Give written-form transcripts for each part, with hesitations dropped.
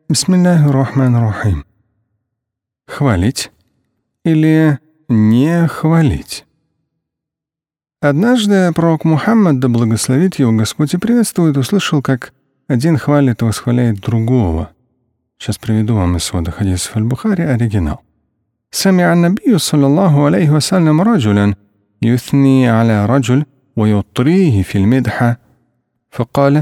Бисмиллахи рахмани рахим. Хвалить или не хвалить? Однажды пророк Мухаммад, да благословит его Господь и приветствует, услышал, как один хвалит и восхваляет другого. Сейчас приведу вам из свода хадисов аль-Бухари оригинал. سمع النبي صلى الله عليه وسلم رجلا يثني على رجل ويطريه في المدحة فقال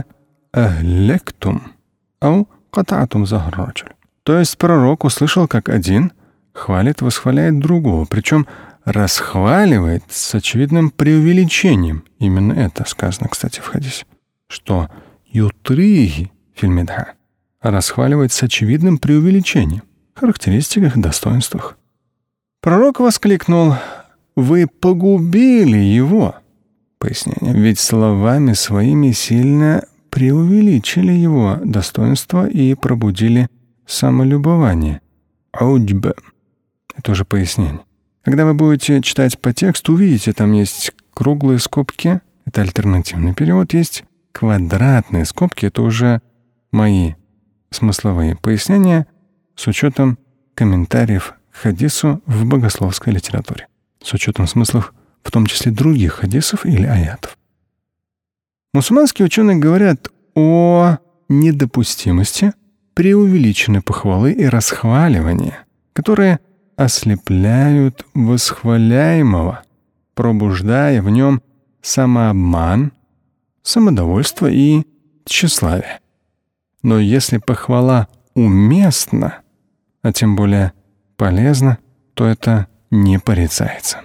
أهلكتم أو قطعتم ظهر الرجل. То есть пророк услышал, как один хвалит, восхваляет другого, причем расхваливает с очевидным преувеличением. Именно это сказано, кстати, в хадисе, что ютрихи фильмидха расхваливает с очевидным преувеличением, характеристиках и достоинствах. Пророк воскликнул: «Вы погубили его!» Пояснение. Ведь словами своими сильно преувеличили его достоинство и пробудили самолюбование. Ауджб. Это уже пояснение. Когда вы будете читать по тексту, увидите, там есть круглые скобки, это альтернативный перевод, есть квадратные скобки, это уже мои смысловые пояснения с учетом комментариев к хадису в богословской литературе, с учетом смыслов, в том числе других хадисов или аятов. Мусульманские ученые говорят о недопустимости преувеличенной похвалы и расхваливания, которые ослепляют восхваляемого, пробуждая в нем самообман, самодовольство и тщеславие. Но если похвала уместна, а тем более полезна, то это не порицается.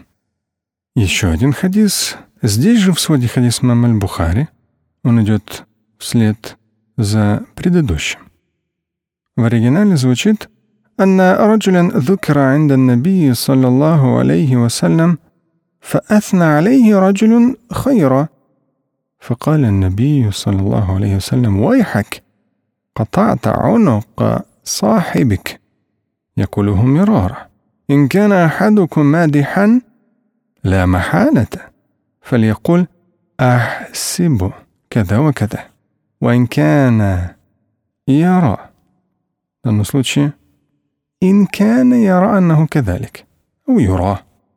Еще один хадис. Здесь же в своде хадис имама аль-Бухари. Он идет вслед за предыдущим. В оригинале звучит: «Анна раджулян ذكر عند النبي صلى الله عليه وسلم فأثنى عليه رجل خيرا فقال النبي صلى الله عليه وسلم ويحك قطعت عنق صاحبك يقوله مرارا إن كان أحدكم مادحا لا محالة فليقول أحسب كذا وكذا وإن كان يرى». В данном случае «إن كان يرى أنه كذلك» أو يرى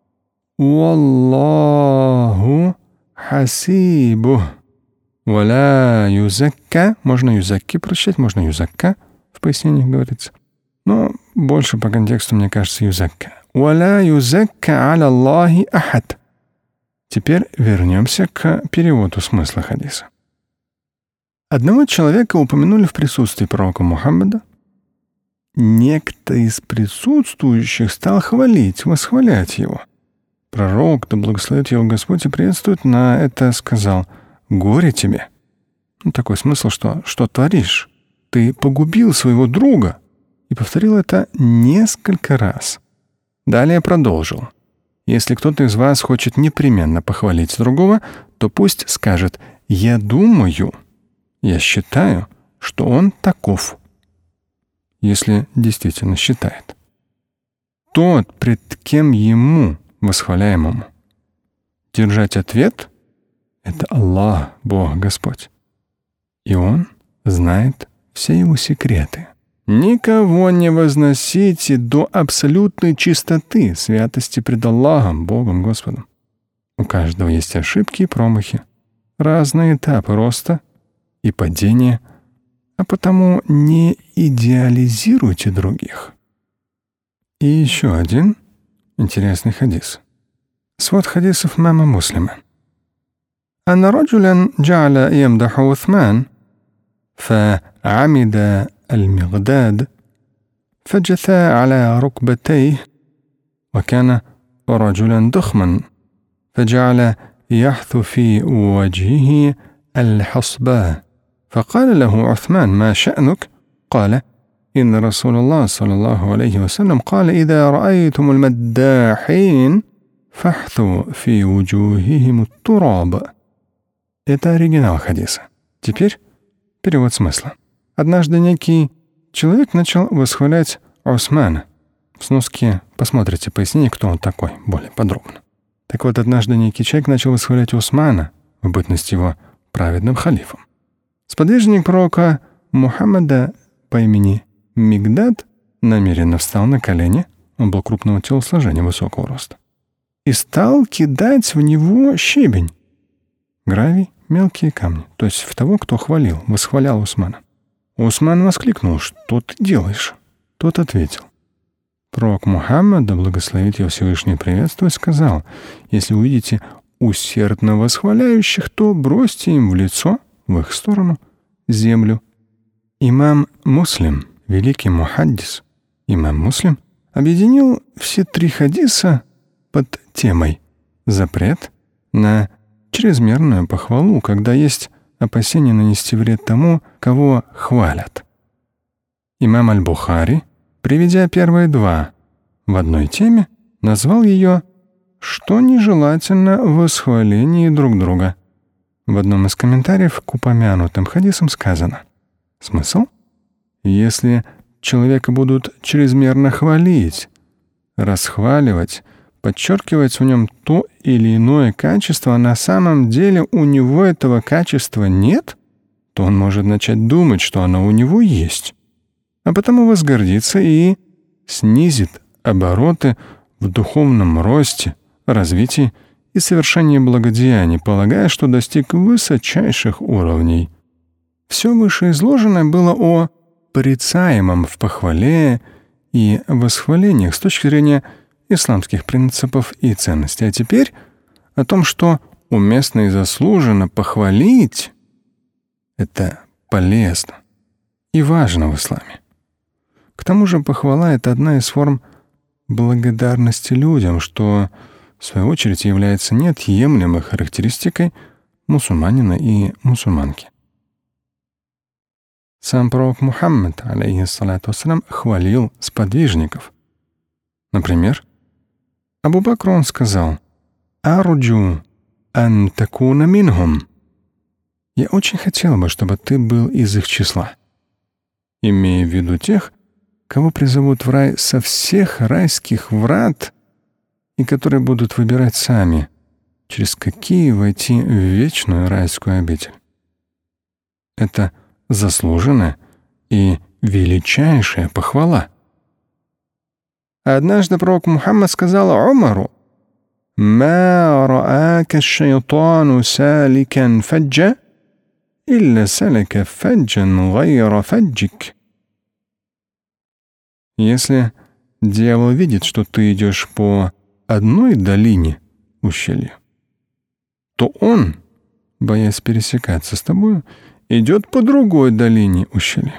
«والله حسيبه ولا يزكى». Можно «юзакки» прочитать, можно «юзакка» в пояснениях говорится. Но больше по контексту, мне кажется, «юзакка». «ولا يزكى على الله أحد». Теперь вернемся к переводу смысла хадиса. Одного человека упомянули в присутствии пророка Мухаммада. Некто из присутствующих стал хвалить, восхвалять его. Пророк, да благословит его Господь и приветствует, на это сказал: «Горе тебе». Такой смысл, что творишь? Ты погубил своего друга. И повторил это несколько раз. Далее продолжил: «Если кто-то из вас хочет непременно похвалить другого, то пусть скажет: я думаю, я считаю, что он таков». Если действительно считает. Тот, пред кем ему, восхваляемому, держать ответ — это Аллах, Бог, Господь. И Он знает все его секреты. Никого не возносите до абсолютной чистоты, святости пред Аллахом, Богом, Господом. У каждого есть ошибки и промахи, разные этапы роста и падения, а потому не идеализируйте других. И еще один интересный хадис. Свод хадисов имама Муслима. أن رجلا جعل يمدح عثمان فعمد المغداد فجثى على ركبتيه وكان رجلا ضخما فجعل يحث في وجهه الحصباء فقال له عثمان: ما شأنك؟ قال: إن رسول الله صلى الله عليه وسلم قال: إذا رأيتم المداحين فاحثوا في وجوههم التراب. Это оригинал хадиса. Теперь перевод смысла. Однажды некий человек начал восхвалять Усмана. В сноске посмотрите пояснение, кто он такой, более подробно. Так вот, однажды некий человек начал восхвалять Усмана в бытность его праведным халифом. Сподвижник пророка Мухаммада по имени Мигдад намеренно встал на колени, он был крупного телосложения, высокого роста, и стал кидать в него щебень, гравий, мелкие камни, то есть в того, кто восхвалял Усмана. Усман воскликнул: «Что ты делаешь?» Тот ответил. Пророк Мухаммад, да благословит его Всевышний приветствует, сказал: «Если увидите усердно восхваляющих, то бросьте им в лицо, в их сторону, землю». Имам Муслим, великий мухаддис, имам Муслим, объединил все 3 хадиса под темой «Запрет на чрезмерную похвалу, когда есть опасение нанести вред тому, кого хвалят». Имам Аль-Бухари, приведя первые 2 в одной теме, назвал ее «Что нежелательно в восхвалении друг друга». В одном из комментариев к упомянутым хадисам сказано: смысл? Если человека будут чрезмерно хвалить, расхваливать, подчеркивать в нем то или иное качество, а на самом деле у него этого качества нет, то он может начать думать, что оно у него есть, а потому возгордится и снизит обороты в духовном росте, развитии и совершении благодеяний, полагая, что достиг высочайших уровней. Все вышеизложенное было о порицаемом в похвале и восхвалениях с точки зрения исламских принципов и ценностей. А теперь о том, что уместно и заслуженно похвалить — это полезно и важно в исламе. К тому же похвала — это одна из форм благодарности людям, что, в свою очередь, является неотъемлемой характеристикой мусульманина и мусульманки. Сам пророк Мухаммад, алейхиссалату вассалям, хвалил сподвижников. Например, Абу Бакру он сказал: «Арджу ан такуна минхум». «Я очень хотел бы, чтобы ты был из их числа», имея в виду тех, кого призовут в рай со всех райских врат и которые будут выбирать сами, через какие войти в вечную райскую обитель. Это заслуженная и величайшая похвала. Однажды пророк Мухаммад сказал Умару: «Ма ра'ака аш-шайтану саликан фаджа, илля салика фаджан гайра фаджик». Если дьявол видит, что ты идешь по одной долине ущелья, то он, боясь пересекаться с тобою, идет по другой долине ущелья.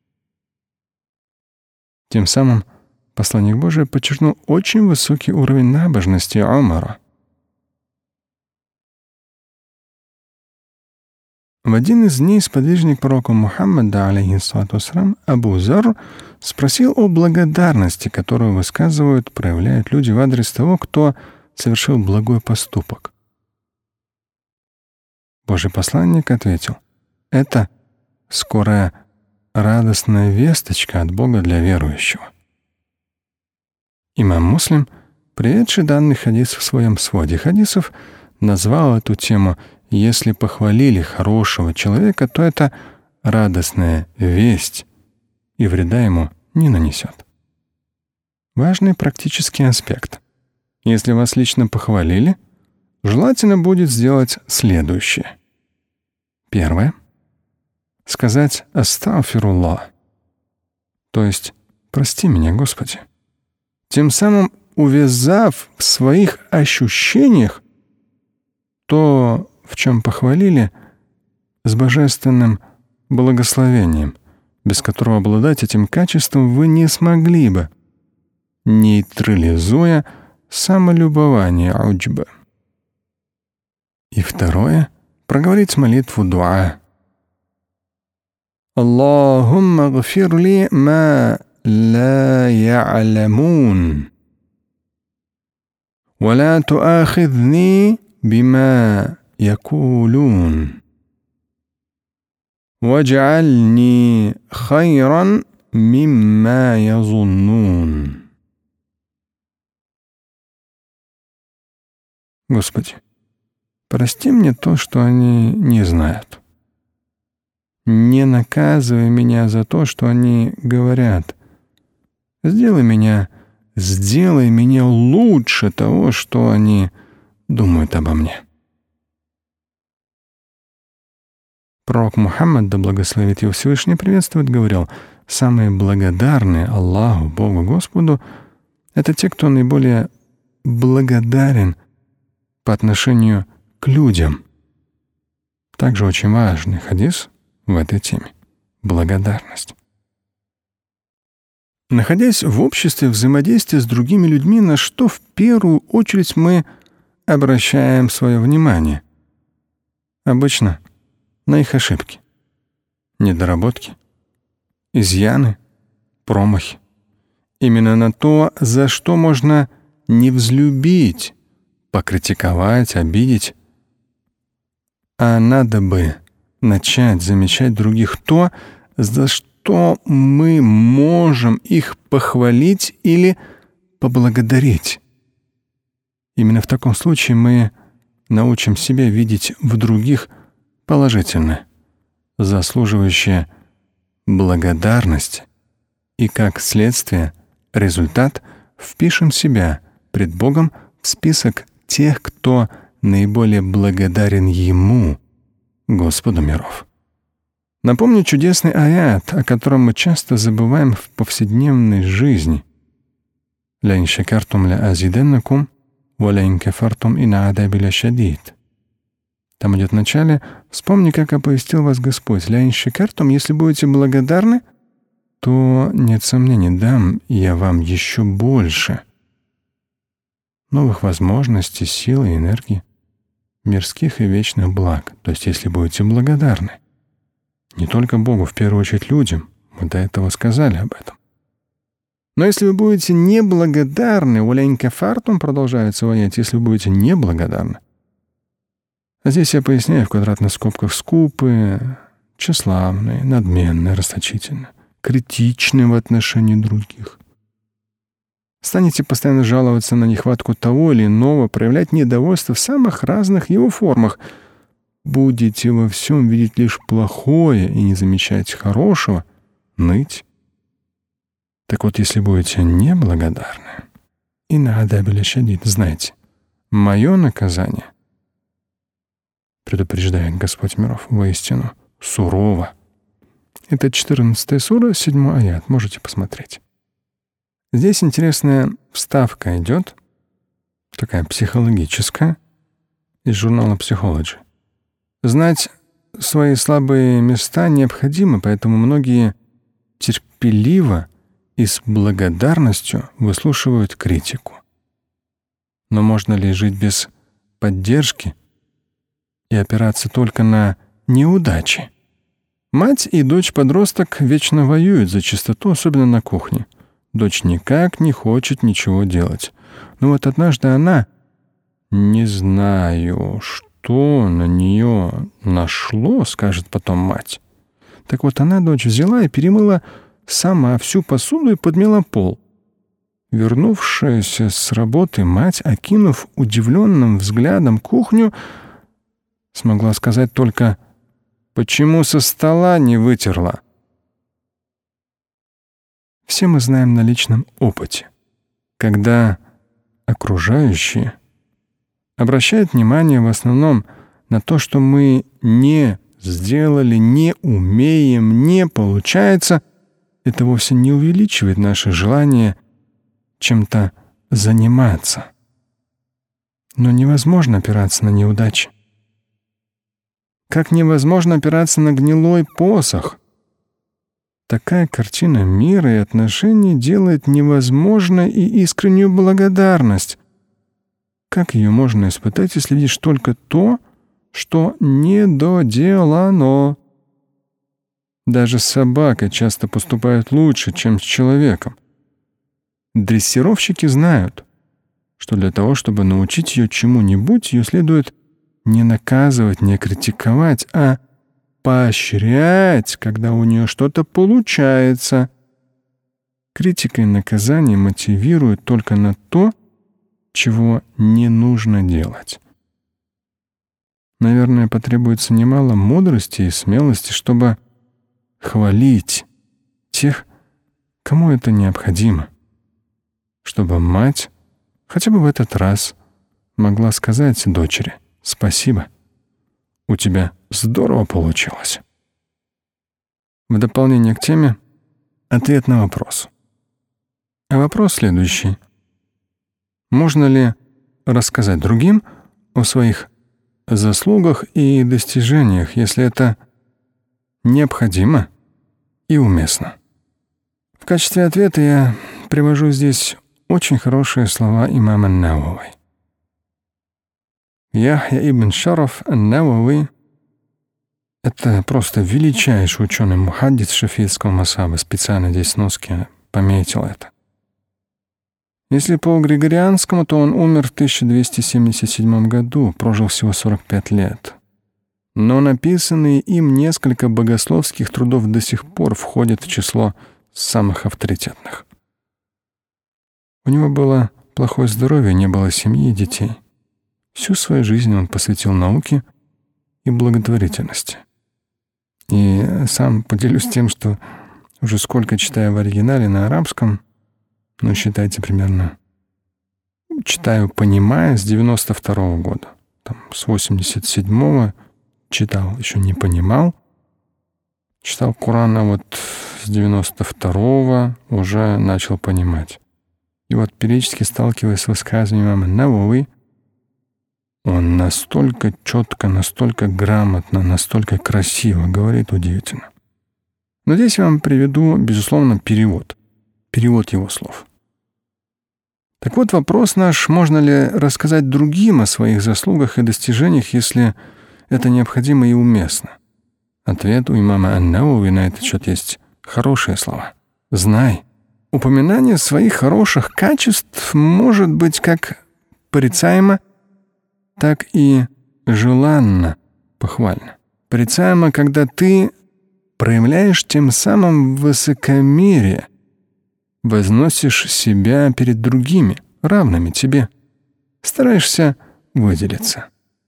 Тем самым посланник Божий подчеркнул очень высокий уровень набожности Умара. В один из дней сподвижник пророка Мухаммада, алейхиссалату вассалям, Абу Зар, спросил о благодарности, которую проявляют люди в адрес того, кто совершил благой поступок. Божий посланник ответил: «Это скорая радостная весточка от Бога для верующего». Имам Муслим, приведший данный хадис в своем своде хадисов, назвал эту тему: «Если похвалили хорошего человека, то это радостная весть, и вреда ему не нанесет». Важный практический аспект. Если вас лично похвалили, желательно будет сделать следующее. Первое. Сказать «Астагфируллах», то есть «Прости меня, Господи», тем самым увязав в своих ощущениях то, в чем похвалили, с божественным благословением, без которого обладать этим качеством вы не смогли бы, нейтрализуя самолюбование уджба. И второе — проговорить молитву дуа. «Аллахумма гфир ли ма ла я'ламун, ва ла туахидни бима якулун, вадж'альни хайран мимма язуннун». Господи, прости мне то, что они не знают. не наказывай меня за то, что они говорят. Сделай меня лучше того, что они думают обо мне. Пророк Мухаммад, да благословит его Всевышний, приветствует, говорил: самые благодарные Аллаху, Богу, Господу — это те, кто наиболее благодарен по отношению к людям. Также очень важный хадис в этой теме — благодарность. Находясь в обществе, взаимодействия с другими людьми, на что в первую очередь мы обращаем свое внимание? Обычно на их ошибки, недоработки, изъяны, промахи. Именно на то, за что можно не взлюбить, покритиковать, обидеть. А надо бы начать замечать других то, за что мы можем их похвалить или поблагодарить. Именно в таком случае мы научим себя видеть в других положительное, заслуживающее благодарности, и как следствие, результат, впишем себя пред Богом в список тех, кто наиболее благодарен Ему, Господу миров. Напомню чудесный аят, о котором мы часто забываем в повседневной жизни. «Ля ин шакартум ля азиденнакум, ва ля ин кафартум ин адаби лашадид». Там идет в начале: «Вспомни, как оповестил вас Господь. Ля ин шакартум, если будете благодарны, то, нет сомнений, дам я вам еще больше новых возможностей, сил и энергии, мирских и вечных благ». То есть, если будете благодарны. Не только Богу, в первую очередь людям. Мы до этого сказали об этом. Но если вы будете неблагодарны, «Ва ля ин кафартум», продолжается аят, если вы будете неблагодарны. А здесь я поясняю в квадратных скобках: скупые, тщеславные, надменные, расточительные, критичны в отношении других. Станете постоянно жаловаться на нехватку того или иного, проявлять недовольство в самых разных его формах. Будете во всем видеть лишь плохое и не замечать хорошего, ныть. Так вот, если будете неблагодарны, и на адаби лашадид, знайте, мое наказание, предупреждает Господь миров, воистину сурово. Это 14 сура, 7 аят, можете посмотреть. Здесь интересная вставка идет, такая психологическая, из журнала Psychology. Знать свои слабые места необходимо, поэтому многие терпеливо и с благодарностью выслушивают критику. Но можно ли жить без поддержки и опираться только на неудачи? Мать и дочь-подросток вечно воюют за чистоту, особенно на кухне. Дочь никак не хочет ничего делать. Но вот однажды она, не знаю, что на нее нашло, скажет потом мать. Так вот она, дочь, взяла и перемыла сама всю посуду и подмела пол. Вернувшаяся с работы мать, окинув удивленным взглядом кухню, смогла сказать только: «Почему со стола не вытерла?» Все мы знаем на личном опыте, когда окружающие обращают внимание в основном на то, что мы не сделали, не умеем, не получается, это вовсе не увеличивает наше желание чем-то заниматься. Но невозможно опираться на неудачи. Как невозможно опираться на гнилой посох. Такая картина мира и отношений делает невозможной и искреннюю благодарность. Как ее можно испытать, если видишь только то, что недоделано? Даже с собакой часто поступают лучше, чем с человеком. Дрессировщики знают, что для того, чтобы научить ее чему-нибудь, ее следует не наказывать, не критиковать, а поощрять, когда у нее что-то получается. Критика и наказание мотивируют только на то, чего не нужно делать. Наверное, потребуется немало мудрости и смелости, чтобы хвалить тех, кому это необходимо, чтобы мать хотя бы в этот раз могла сказать дочери: «Спасибо, у тебя здорово получилось». В дополнение к теме ответ на вопрос. А вопрос следующий. Можно ли рассказать другим о своих заслугах и достижениях, если это необходимо и уместно? В качестве ответа я привожу здесь очень хорошие слова имама Науави. Яхья ибн Шараф ан-Науави — это просто величайший ученый-мухаддис шафиитского мазхаба. Специально здесь носки пометил это. Если по григорианскому, то он умер в 1277 году, прожил всего 45 лет. Но написанные им несколько богословских трудов до сих пор входят в число самых авторитетных. У него было плохое здоровье, не было семьи и детей. Всю свою жизнь он посвятил науке и благотворительности. И сам поделюсь тем, что уже сколько читаю в оригинале на арабском, считайте примерно, читаю, понимая, с 92-го года. С 87-го читал, еще не понимал. Читал Коран, с 92-го уже начал понимать. И периодически сталкиваясь с высказыванием имама Науави, он настолько четко, настолько грамотно, настолько красиво говорит, удивительно. Но здесь я вам приведу, безусловно, перевод его слов. Так вот, вопрос наш: можно ли рассказать другим о своих заслугах и достижениях, если это необходимо и уместно? Ответ у имама ан-Науави на этот счет есть хорошие слова. Знай, упоминание своих хороших качеств может быть как порицаемо, так и желанно, похвально. Порицаемо, когда ты проявляешь тем самым высокомерие, возносишь себя перед другими, равными тебе, стараешься выделиться.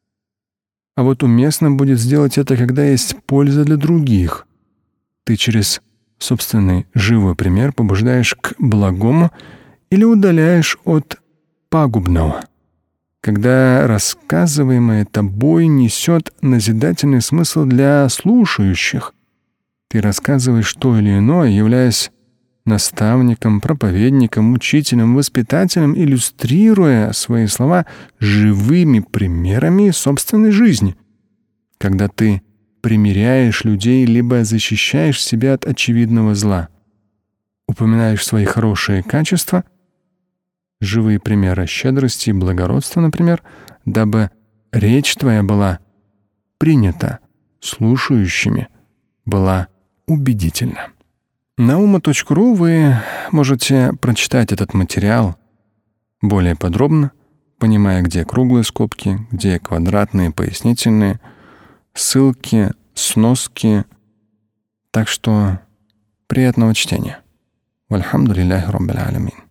А уместно будет сделать это, когда есть польза для других. Ты через собственный живой пример побуждаешь к благому или удаляешь от пагубного. Когда рассказываемое тобой несет назидательный смысл для слушающих, ты рассказываешь то или иное, являясь наставником, проповедником, учителем, воспитателем, иллюстрируя свои слова живыми примерами собственной жизни. Когда ты примиряешь людей, либо защищаешь себя от очевидного зла, упоминаешь свои хорошие качества, живые примеры щедрости и благородства, например, дабы речь твоя была принята слушающими, была убедительна. На umma.ru вы можете прочитать этот материал более подробно, понимая, где круглые скобки, где квадратные, пояснительные, ссылки, сноски. Так что приятного чтения. Вальхамдулиллахи роббил алямин.